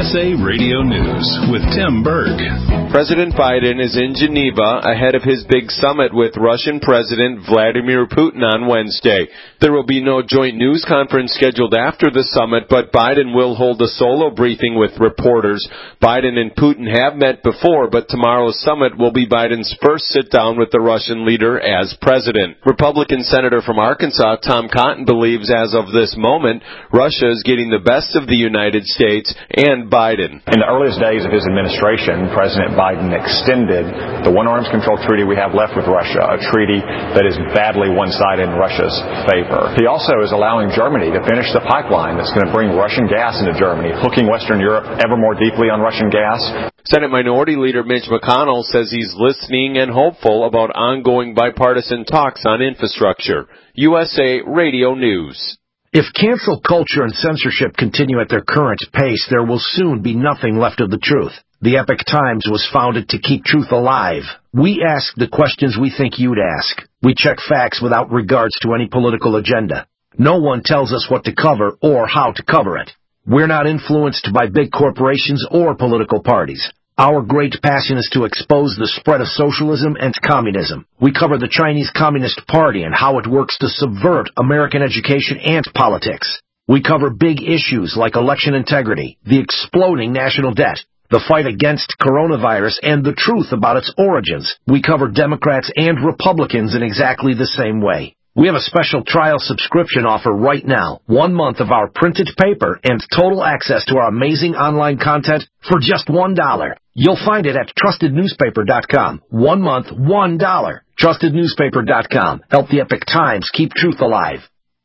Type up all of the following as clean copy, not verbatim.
USA Radio News with Tim Berg. President Biden is in Geneva ahead of his big summit with Russian President Vladimir Putin on Wednesday. There will be no joint news conference scheduled after the summit, but Biden will hold a solo briefing with reporters. Biden and Putin have met before, but tomorrow's summit will be Biden's first sit-down with the Russian leader as president. Republican Senator from Arkansas, Tom Cotton, believes as of this moment, Russia is getting the best of the United States and Biden. In the earliest days of his administration, President Biden extended the one arms control treaty we have left with Russia, a treaty that is badly one-sided in Russia's favor. He also is allowing Germany to finish the pipeline that's going to bring Russian gas into Germany, hooking Western Europe ever more deeply on Russian gas. Senate Minority Leader Mitch McConnell says he's listening and hopeful about ongoing bipartisan talks on infrastructure. USA Radio News. If cancel culture and censorship continue at their current pace, there will soon be nothing left of the truth. The Epoch Times was founded to keep truth alive. We ask the questions we think you'd ask. We check facts without regards to any political agenda. No one tells us what to cover or how to cover it. We're not influenced by big corporations or political parties. Our great passion is to expose the spread of socialism and communism. We cover the Chinese Communist Party and how it works to subvert American education and politics. We cover big issues like election integrity, the exploding national debt, the fight against coronavirus, and the truth about its origins. We cover Democrats and Republicans in exactly the same way. We have a special trial subscription offer right now. 1 month of our printed paper and total access to our amazing online content for just $1. You'll find it at TrustedNewspaper.com. 1 month, $1. TrustedNewspaper.com. Help the Epoch Times keep truth alive.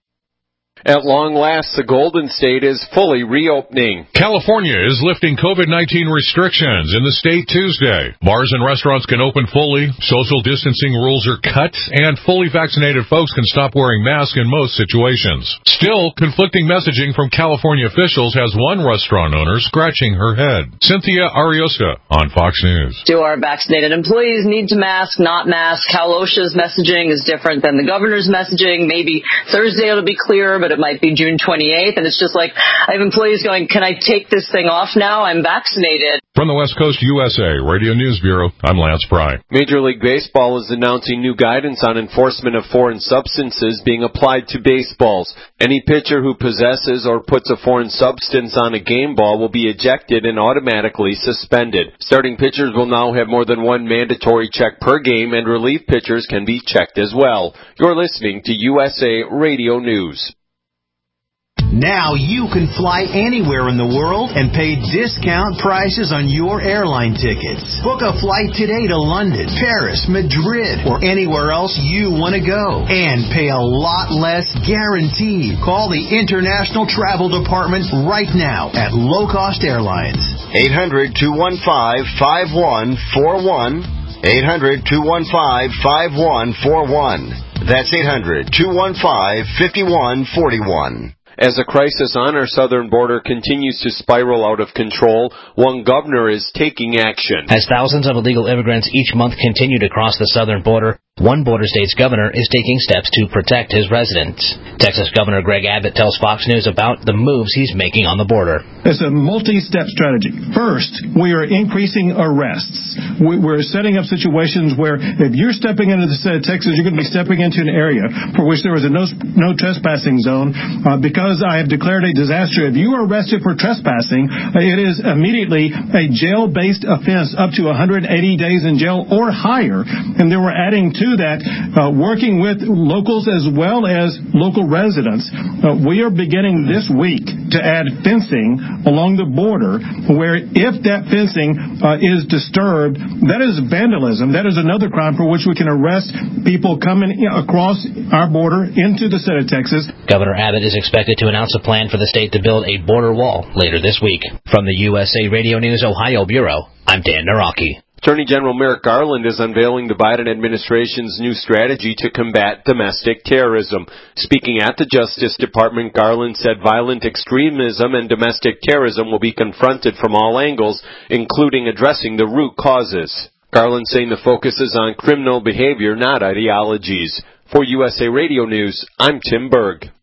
At long last, the Golden State is fully reopening. California is lifting COVID-19 restrictions in the state Tuesday. Bars and restaurants can open fully, social distancing rules are cut, and fully vaccinated folks can stop wearing masks in most situations. Still, conflicting messaging from California officials has one restaurant owner scratching her head. Cynthia Ariosta on Fox News. Do our vaccinated employees need to mask, not mask? Cal OSHA's messaging is different than the governor's messaging. Maybe Thursday it'll be clearer, but it might be June 28th, and it's just like, I have employees going, can I take this thing off now? I'm vaccinated. From the West Coast USA Radio News Bureau, I'm Lance Pry. Major League Baseball is announcing new guidance on enforcement of foreign substances being applied to baseballs. Any pitcher who possesses or puts a foreign substance on a game ball will be ejected and automatically suspended. Starting pitchers will now have more than one mandatory check per game, and relief pitchers can be checked as well. You're listening to USA Radio News. Now you can fly anywhere in the world and pay discount prices on your airline tickets. Book a flight today to London, Paris, Madrid, or anywhere else you want to go. And pay a lot less guaranteed. Call the International Travel Department right now at Low Cost Airlines. 800-215-5141. 800-215-5141. That's 800-215-5141. As the crisis on our southern border continues to spiral out of control, one governor is taking action. As thousands of illegal immigrants each month continue to cross the southern border, one border state's governor is taking steps to protect his residents. Texas Governor Greg Abbott tells Fox News about the moves he's making on the border. It's a multi-step strategy. First, we are increasing arrests. We're setting up situations where if you're stepping into the state of Texas, you're going to be stepping into an area for which there is a no trespassing zone. Because I have declared a disaster, if you are arrested for trespassing, it is immediately a jail-based offense up to 180 days in jail or higher. And then we're adding to that, working with locals as well as local residents. We are beginning this week to add fencing along the border where if that fencing is disturbed, that is vandalism. That is another crime for which we can arrest people coming across our border into the state of Texas. Governor Abbott is expected to announce a plan for the state to build a border wall later this week. From the USA Radio News Ohio Bureau, I'm Dan Naraki. Attorney General Merrick Garland is unveiling the Biden administration's new strategy to combat domestic terrorism. Speaking at the Justice Department, Garland said violent extremism and domestic terrorism will be confronted from all angles, including addressing the root causes. Garland saying the focus is on criminal behavior, not ideologies. For USA Radio News, I'm Tim Berg.